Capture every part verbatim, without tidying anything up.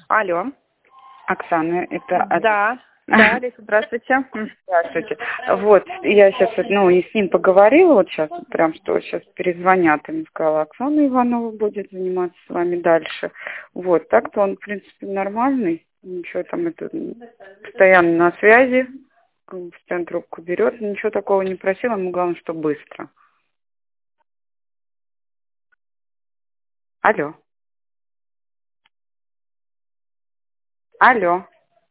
Алло. Оксана, это... от- Да, да, Алиса, здравствуйте. Здравствуйте. Вот, я сейчас, ну, и с ним поговорила, вот сейчас, прям что сейчас перезвонят, и сказала, Оксана Иванова будет заниматься с вами дальше. Вот, так-то он, в принципе, нормальный, ничего там, это, постоянно на связи, постоянно трубку берет, ничего такого не просил, ему главное, что быстро. Алло. Алло.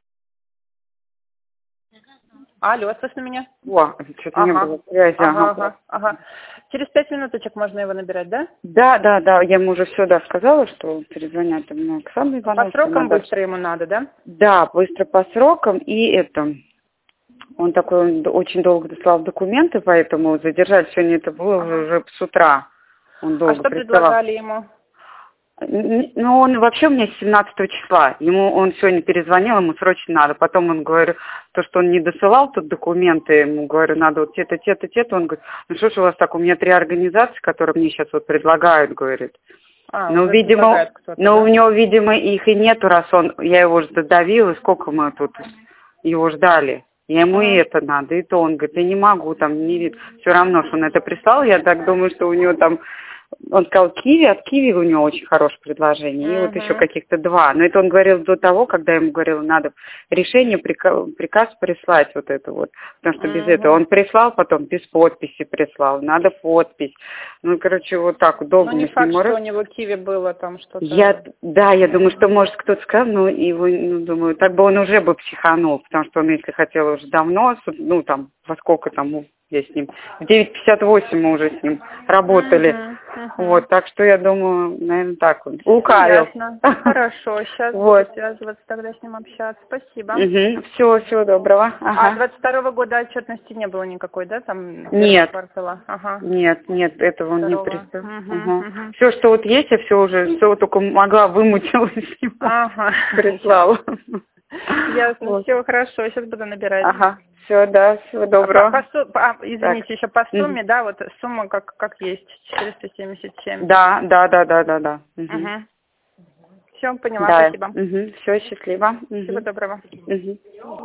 Алло, слышно меня? О, что-то не Ага. было связи. Ага, Ага. ага, ага. Через пять минуточек можно его набирать, да? Да, да, да, я ему уже все, да, сказала, что перезвонят ему Оксана По Иванова. что срокам надо- быстро ему надо, да? Да, быстро по срокам, и это, он такой, он д- очень долго дослал документы, поэтому задержать сегодня это было Ага. уже с утра, он А долго что присылал. предлагали ему? Н- Ну, он вообще у меня с семнадцатого числа. Ему он сегодня перезвонил, ему срочно надо. Потом он говорит, то, что он не досылал тут документы, ему говорю, надо вот те-то, те-то, те-то. Он говорит, ну что ж у вас так, у меня три организации, которые мне сейчас вот предлагают, говорит. А, Ну, уже видимо, предлагает кто-то, но да? у него, видимо, их и нету, раз он, я его же додавила, сколько мы тут его ждали. Я ему и Ага. это надо, и то он говорит, я не могу, там, не вид. Все равно, что он это прислал, я так думаю, что у него там, он сказал Киви, от Киви у него очень хорошее предложение, и вот Мгм. еще каких-то два. Но это он говорил до того, когда я ему говорила, надо решение, прика- приказ прислать вот это вот, потому что без Мгм. этого. Он прислал, потом без подписи прислал, надо подпись. Ну, короче, вот так вот долго Ну, не мы с факт, ним... что у него киви было там что-то. Я, да, я думаю, что, может, кто-то сказал, но его, ну, думаю, так бы он уже бы психанул, потому что он, если хотел уже давно, ну, там, во сколько там, я с ним, в девять пятьдесят восемь мы уже с ним работали, Мгм. Мгм. вот, так что я думаю, наверное, так вот, Ну, лукавил. ясно. Хорошо, сейчас Вот. буду связываться, тогда с ним общаться. Спасибо. Все, всего доброго. А Ага. двадцать второго года отчетности не было никакой, да, там первого Нет. квартала? Ага. Нет, нет, этого он не Второго. прислал. Мгм, Все, что вот есть, я все уже, все только могла, вымутила из него, Ага. прислала. Ясно, Вот. все хорошо, сейчас буду набирать. Ага, все, да, всего А доброго. по- по су- по- а, извините, Так. еще по Мгм. сумме, да, вот сумма как, как есть, четыреста семьдесят семь. Да, да, да, да, да, да. Мгм. Угу. Все, поняла, Да. спасибо. Все, счастливо. Всего Мгм. доброго. Мгм.